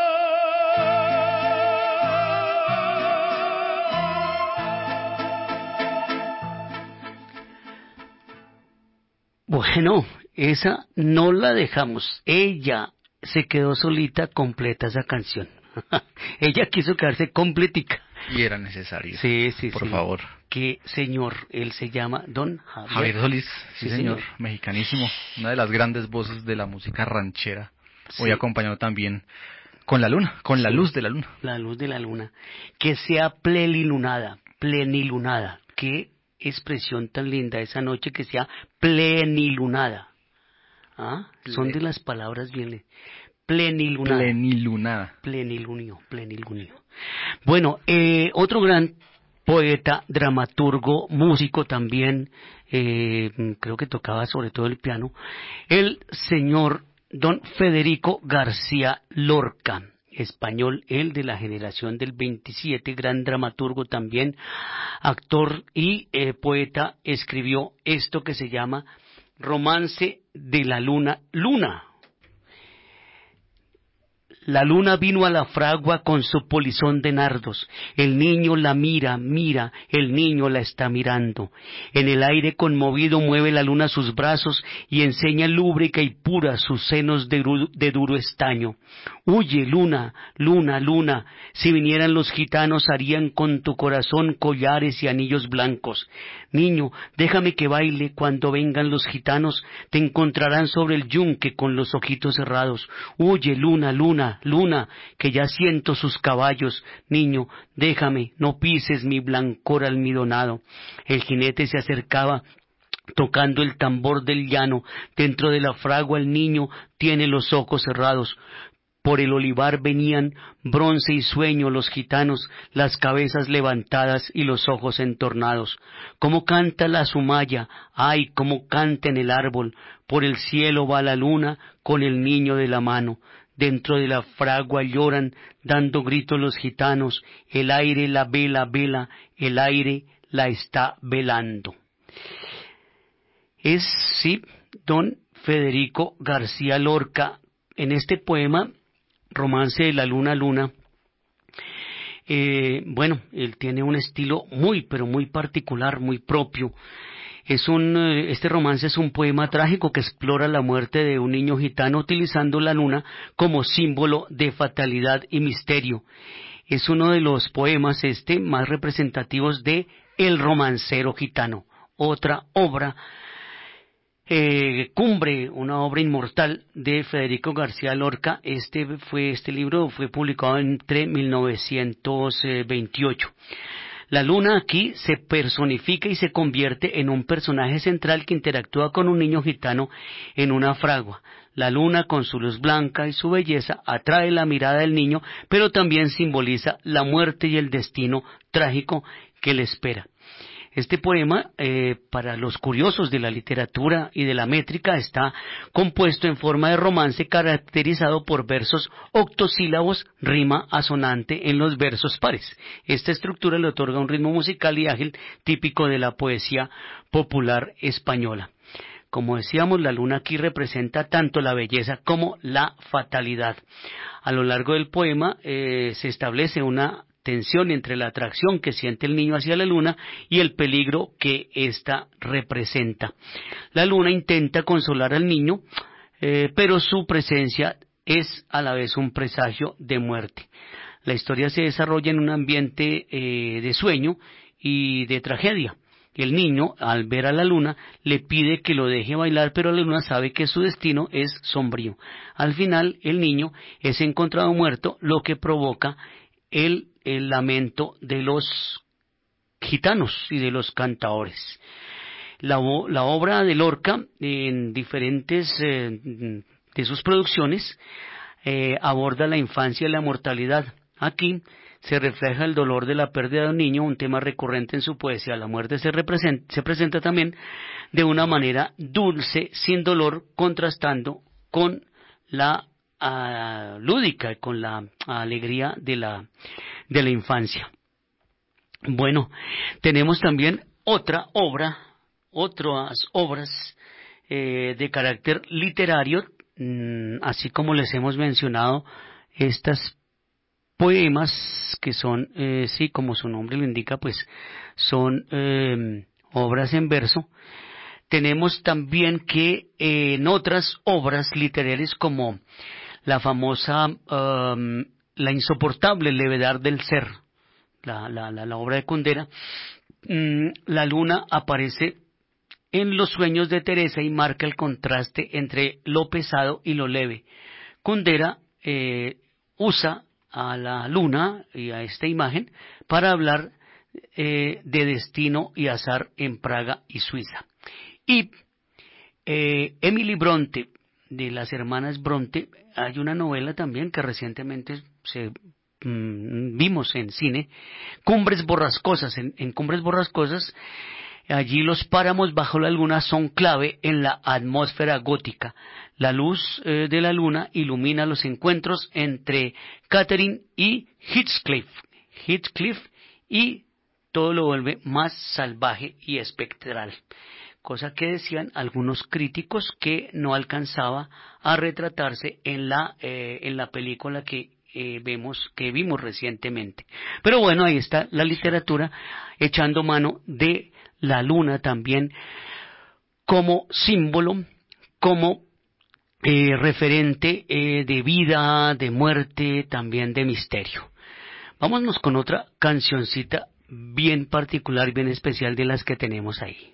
Bueno, esa no la dejamos. Ella se quedó solita, completa esa canción. Ella quiso quedarse completica. Y era necesario. Sí, sí, Por sí. favor. ¿Qué señor? Él se llama Don Javier. Javier Solís, sí, Sí, señor, señor. mexicanísimo, una de las grandes voces de la música ranchera. Hoy Sí. acompañado también con la luna, con la Sí. luz de la luna. La luz de la luna. Que sea plenilunada, plenilunada. Qué expresión tan linda esa noche, que sea plenilunada. ¿Ah? Son de las palabras bien. Plenilunada. Plenilunada. Plenilunio, plenilunio. Bueno, eh, otro gran poeta, dramaturgo, músico también, eh, creo que tocaba sobre todo el piano, el señor don Federico García Lorca, español, él de la generación del veintisiete, gran dramaturgo también, actor y eh, poeta, escribió esto que se llama Romance de la Luna, Luna. La luna vino a la fragua con su polizón de nardos. El niño la mira, mira, el niño la está mirando. En el aire conmovido mueve la luna sus brazos y enseña lúbrica y pura sus senos de, ru- de duro estaño. Huye, luna, luna, luna, si vinieran los gitanos harían con tu corazón collares y anillos blancos. Niño, déjame que baile, cuando vengan los gitanos te encontrarán sobre el yunque con los ojitos cerrados. Huye, luna, luna, luna, que ya siento sus caballos. Niño, déjame, no pises mi blancor almidonado. El jinete se acercaba tocando el tambor del llano. Dentro de la fragua el niño tiene los ojos cerrados. Por el olivar venían bronce y sueño los gitanos, las cabezas levantadas y los ojos entornados. Cómo canta la sumaya, ay, cómo canta en el árbol. Por el cielo va la luna con el niño de la mano. Dentro de la fragua lloran, dando gritos los gitanos. El aire la vela, vela, el aire la está velando. Es, sí, don Federico García Lorca, en este poema, Romance de la Luna Luna. Eh, bueno, él tiene un estilo muy, pero muy particular, muy propio. Es un, este romance es un poema trágico que explora la muerte de un niño gitano utilizando la luna como símbolo de fatalidad y misterio. Es uno de los poemas este más representativos de El romancero gitano, otra obra Eh, Cumbre, una obra inmortal de Federico García Lorca. Este fue este libro fue publicado entre mil novecientos veintiocho. La luna aquí se personifica y se convierte en un personaje central que interactúa con un niño gitano en una fragua. La luna, con su luz blanca y su belleza, atrae la mirada del niño, pero también simboliza la muerte y el destino trágico que le espera. Este poema, eh, para los curiosos de la literatura y de la métrica, está compuesto en forma de romance caracterizado por versos octosílabos, rima asonante en los versos pares. Esta estructura le otorga un ritmo musical y ágil típico de la poesía popular española. Como decíamos, la luna aquí representa tanto la belleza como la fatalidad. A lo largo del poema eh, se establece una tensión entre la atracción que siente el niño hacia la luna y el peligro que ésta representa. La luna intenta consolar al niño, eh, pero su presencia es a la vez un presagio de muerte. La historia se desarrolla en un ambiente eh, de sueño y de tragedia. El niño, al ver a la luna, le pide que lo deje bailar, pero la luna sabe que su destino es sombrío. Al final, el niño es encontrado muerto, lo que provoca el el lamento de los gitanos y de los cantaores. La, la obra de Lorca, en diferentes eh, de sus producciones, eh, aborda la infancia y la mortalidad. Aquí se refleja el dolor de la pérdida de un niño, un tema recurrente en su poesía. La muerte se, representa, se presenta también de una manera dulce, sin dolor, contrastando con la uh, lúdica, con la uh, alegría de la de la infancia. Bueno, tenemos también otra obra, otras obras eh, de carácter literario, mmm, así como les hemos mencionado estas poemas que son, eh, sí, como su nombre lo indica, pues son eh, obras en verso. Tenemos también que eh, en otras obras literarias como la famosa um, La insoportable levedad del ser, la, la, la, la obra de Kundera, mmm, la luna aparece en los sueños de Teresa y marca el contraste entre lo pesado y lo leve. Kundera eh, usa a la luna y a esta imagen para hablar eh, de destino y azar en Praga y Suiza. Y eh, Emily Bronte, de las hermanas Bronte, hay una novela también que recientemente se mmm, vimos en cine, Cumbres Borrascosas. En, en Cumbres Borrascosas, allí los páramos bajo la luna son clave en la atmósfera gótica. La luz eh, de la luna ilumina los encuentros entre Catherine y Heathcliff, Heathcliff y todo lo vuelve más salvaje y espectral. Cosa que decían algunos críticos que no alcanzaba a retratarse en la eh, en la película que eh, vemos que vimos recientemente. Pero bueno, ahí está la literatura echando mano de la luna también como símbolo, como eh, referente eh, de vida, de muerte, también de misterio. Vámonos con otra cancioncita bien particular, bien especial de las que tenemos ahí.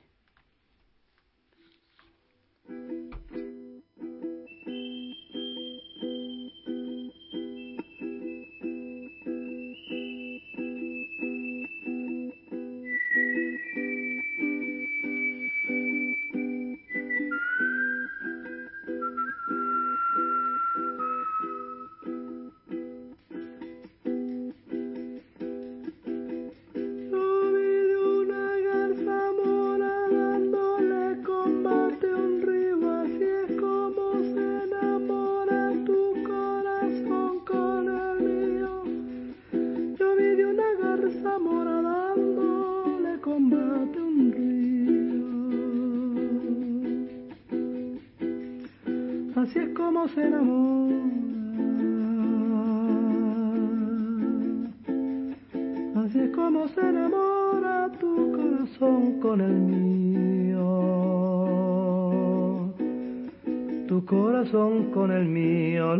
como se enamora, así es como se enamora tu corazón con el mío, tu corazón con el mío.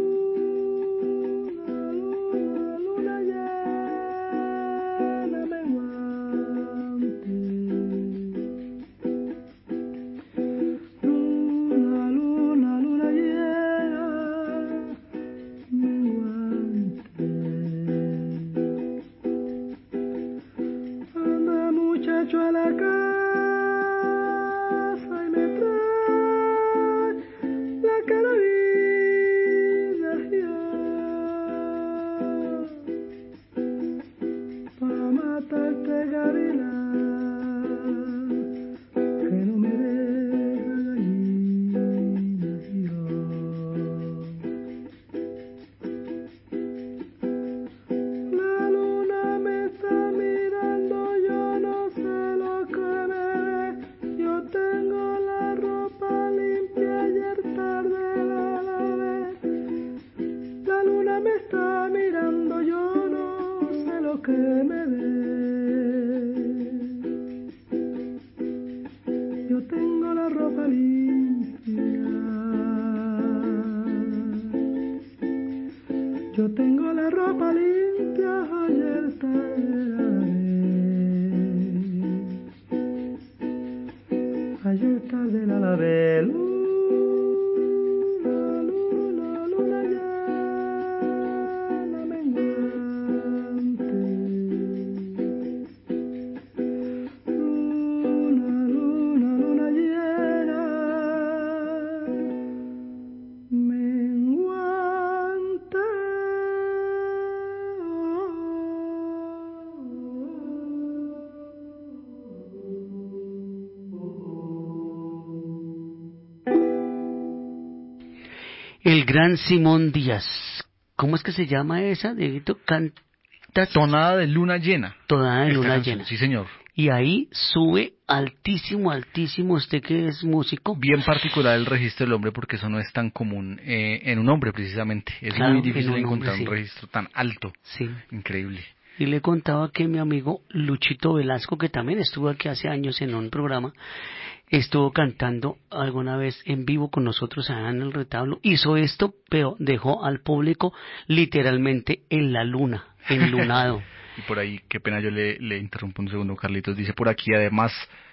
El gran Simón Díaz. ¿Cómo es que se llama esa, Dieguito? Canta... Tonada de luna llena. Tonada de Esta luna canción, llena. sí, señor. Y ahí sube altísimo, altísimo, usted que es músico. Bien particular el registro del hombre, porque eso no es tan común eh, en un hombre, precisamente. Es Claro, muy difícil en un encontrar hombre, un sí. registro tan alto. Sí. Increíble. Y le contaba que mi amigo Luchito Velasco, que también estuvo aquí hace años en un programa, estuvo cantando alguna vez en vivo con nosotros allá en el retablo. Hizo esto, pero dejó al público literalmente en la luna, enlunado. Y por ahí, qué pena, yo le, le interrumpo un segundo, Carlitos. Dice por aquí, además,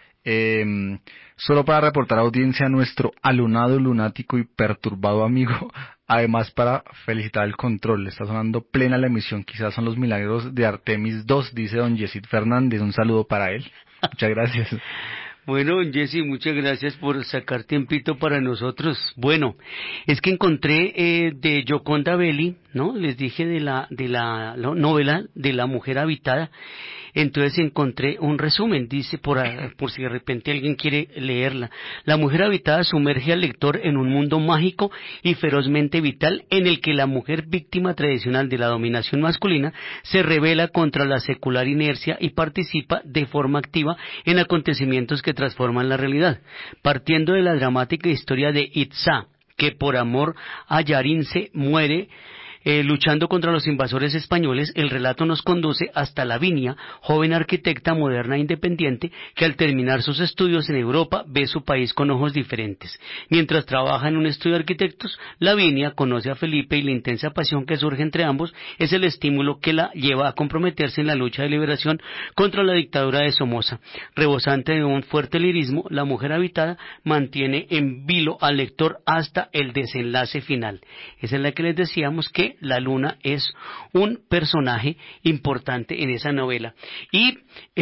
eh, solo para reportar audiencia a nuestro alunado, lunático y perturbado amigo, además para felicitar el control. Está sonando plena la emisión, quizás son los milagros de Artemis dos, dice don Yesid Fernández. Un saludo para él. Muchas gracias. Bueno, Jesse, muchas gracias por sacar tiempito para nosotros. Bueno, es que encontré eh, de Gioconda Belli, ¿no? Les dije de la de la, la novela de la mujer habitada. Entonces encontré un resumen, dice, por, a, por si de repente alguien quiere leerla. La mujer habitada sumerge al lector en un mundo mágico y ferozmente vital en el que la mujer víctima tradicional de la dominación masculina se rebela contra la secular inercia y participa de forma activa en acontecimientos que transforman la realidad. Partiendo de la dramática historia de Itzá, que por amor a Yarinze muere Eh, luchando contra los invasores españoles, el relato nos conduce hasta Lavinia, joven arquitecta moderna e independiente que al terminar sus estudios en Europa ve su país con ojos diferentes. Mientras trabaja en un estudio de arquitectos, Lavinia conoce a Felipe y la intensa pasión que surge entre ambos es el estímulo que la lleva a comprometerse en la lucha de liberación contra la dictadura de Somoza. Rebosante de un fuerte lirismo, La mujer habitada mantiene en vilo al lector hasta el desenlace final. Esa es la que les decíamos que la luna es un personaje importante en esa novela. Y,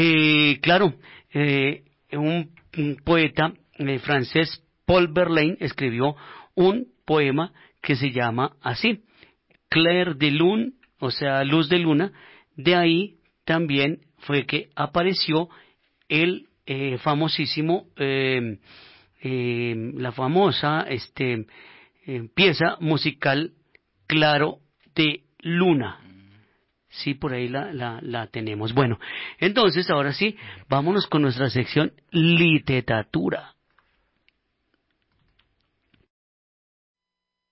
eh, claro, eh, un, un poeta eh, francés, Paul Verlaine, escribió un poema que se llama así, Clair de Lune, o sea, luz de luna. De ahí también fue que apareció el eh, famosísimo, eh, eh, la famosa este, eh, pieza musical Claro de Luna. Sí, por ahí la, la, la tenemos. Bueno, entonces ahora sí, vámonos con nuestra sección literatura.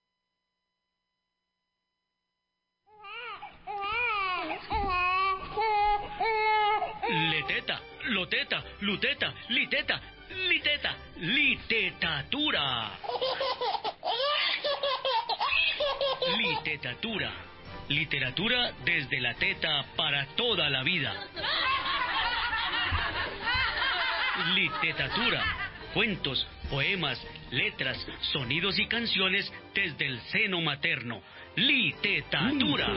loteta, luteta, liteta, liteta, litetatura. Litetatura. Literatura desde la teta para toda la vida. Litetatura. Cuentos, poemas, letras, sonidos y canciones desde el seno materno. Litetatura.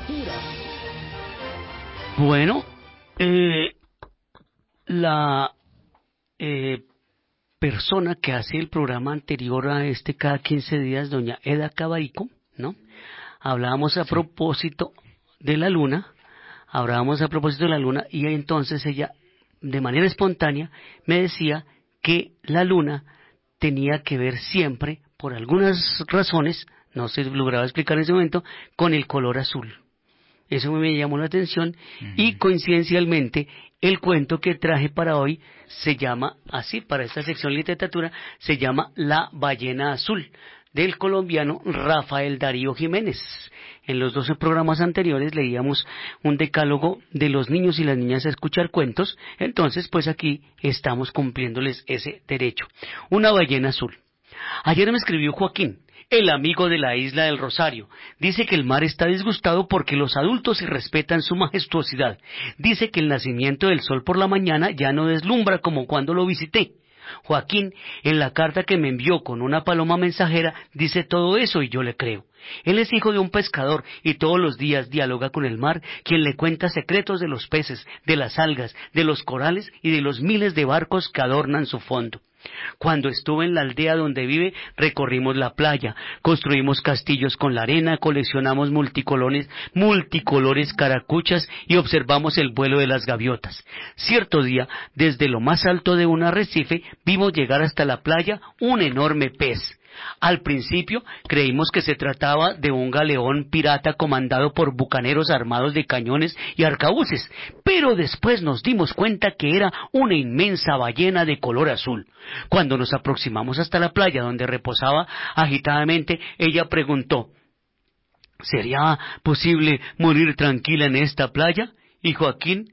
Bueno, eh, la eh, persona que hace el programa anterior a este cada quince días, doña Eda Cabaico, ¿no? Hablábamos a propósito de la luna, hablábamos a propósito de la luna y entonces ella, de manera espontánea, me decía que la luna tenía que ver siempre, por algunas razones, no se lograba explicar en ese momento, con el color azul. Eso me llamó la atención uh-huh. Y coincidencialmente el cuento que traje para hoy se llama así, para esta sección literatura, se llama La ballena azul, del colombiano Rafael Darío Jiménez. En los doce programas anteriores leíamos un decálogo de los niños y las niñas a escuchar cuentos, entonces pues aquí estamos cumpliéndoles ese derecho. Una ballena azul. Ayer me escribió Joaquín, el amigo de la isla del Rosario. Dice que el mar está disgustado porque los adultos irrespetan su majestuosidad. Dice que el nacimiento del sol por la mañana ya no deslumbra como cuando lo visité. Joaquín, en la carta que me envió con una paloma mensajera, dice todo eso y yo le creo. Él es hijo de un pescador y todos los días dialoga con el mar, quien le cuenta secretos de los peces, de las algas, de los corales y de los miles de barcos que adornan su fondo. Cuando estuve en la aldea donde vive, recorrimos la playa, construimos castillos con la arena, coleccionamos multicolores, multicolores caracuchas y observamos el vuelo de las gaviotas. Cierto día, desde lo más alto de un arrecife, vimos llegar hasta la playa un enorme pez. Al principio creímos que se trataba de un galeón pirata comandado por bucaneros armados de cañones y arcabuces, pero después nos dimos cuenta que era una inmensa ballena de color azul. Cuando nos aproximamos hasta la playa donde reposaba agitadamente, ella preguntó: ¿sería posible morir tranquila en esta playa? Y Joaquín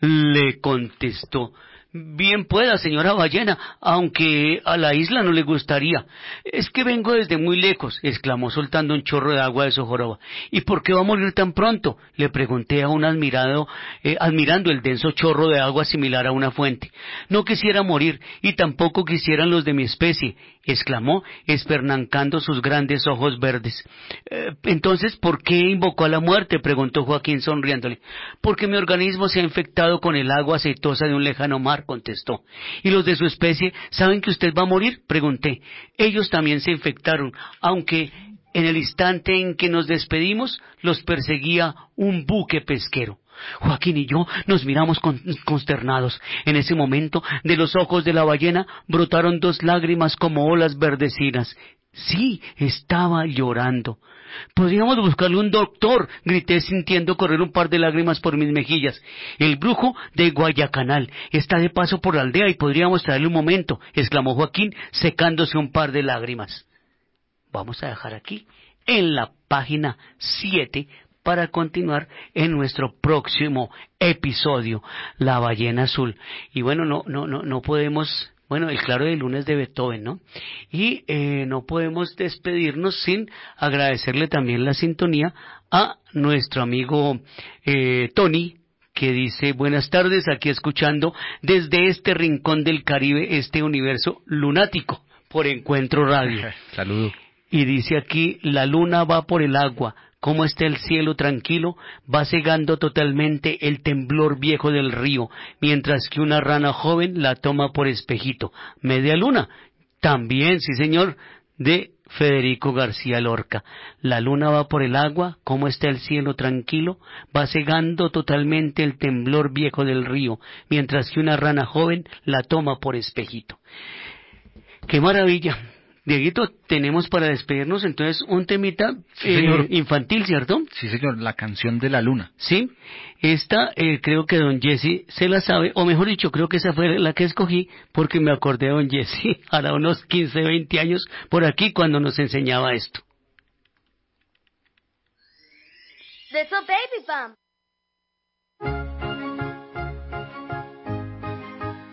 le contestó: bien pueda, señora ballena, aunque a la isla no le gustaría. Es que vengo desde muy lejos, exclamó soltando un chorro de agua de su joroba. ¿Y por qué va a morir tan pronto?, le pregunté a un admirado, eh, admirando el denso chorro de agua similar a una fuente. No quisiera morir, y tampoco quisieran los de mi especie, exclamó, espernancando sus grandes ojos verdes. Eh, entonces, ¿por qué invocó a la muerte?, preguntó Joaquín sonriéndole. Porque mi organismo se ha infectado con el agua aceitosa de un lejano mar, contestó. ¿Y los de su especie saben que usted va a morir?, pregunté. Ellos también se infectaron, aunque en el instante en que nos despedimos los perseguía un buque pesquero. Joaquín y yo nos miramos con, consternados. En ese momento, de los ojos de la ballena brotaron dos lágrimas como olas verdecinas. Sí, estaba llorando. «Podríamos buscarle un doctor», grité sintiendo correr un par de lágrimas por mis mejillas. «El brujo de Guayacanal está de paso por la aldea y podríamos traerle un momento», exclamó Joaquín, secándose un par de lágrimas. Vamos a dejar aquí, en la página siete, para continuar en nuestro próximo episodio, La ballena azul. Y bueno, no, no, no, no podemos... Bueno, el Claro de Luna es de Beethoven, ¿no? Y eh, no podemos despedirnos sin agradecerle también la sintonía a nuestro amigo eh, Tony, que dice: buenas tardes, aquí escuchando desde este rincón del Caribe este universo lunático por Encuentro Radio. Saludo. Y dice aquí: la luna va por el agua. Cómo está el cielo tranquilo, va cegando totalmente el temblor viejo del río, mientras que una rana joven la toma por espejito. Media luna, también, sí señor, de Federico García Lorca. La luna va por el agua, cómo está el cielo tranquilo, va cegando totalmente el temblor viejo del río, mientras que una rana joven la toma por espejito. ¡Qué maravilla! Dieguito, tenemos para despedirnos entonces un temita sí, eh, infantil, ¿cierto? Sí, señor, la canción de la luna. Sí, esta eh, creo que don Jesse se la sabe, o mejor dicho, creo que esa fue la que escogí porque me acordé de don Jesse, hará unos quince, veinte años por aquí cuando nos enseñaba esto. Little baby bump.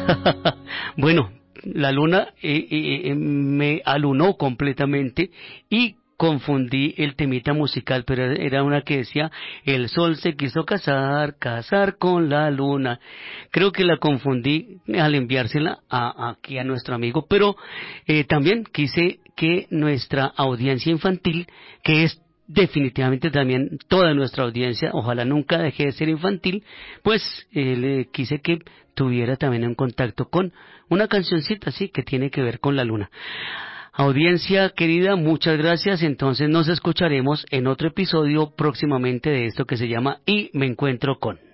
Bueno, la luna eh, eh, me alunó completamente y confundí el temita musical, pero era una que decía, el sol se quiso casar, casar con la luna. Creo que la confundí al enviársela a, aquí a nuestro amigo, pero eh, también quise que nuestra audiencia infantil, que es definitivamente también toda nuestra audiencia, ojalá nunca deje de ser infantil, pues eh, le quise que tuviera también un contacto con una cancioncita así que tiene que ver con la luna. Audiencia querida, muchas gracias. Entonces nos escucharemos en otro episodio próximamente de esto que se llama Y me encuentro con.